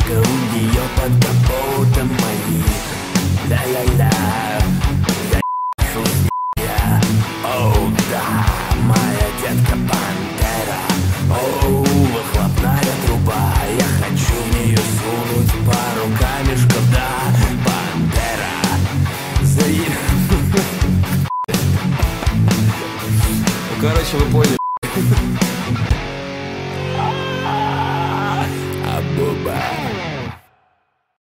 у нее под капотом мои. Ля-ля-ля, я, оу, да, моя детка пантера. Оу, выхлопная труба, я хочу в нее сунуть пару камешков, да, пантера. Короче, вы поняли.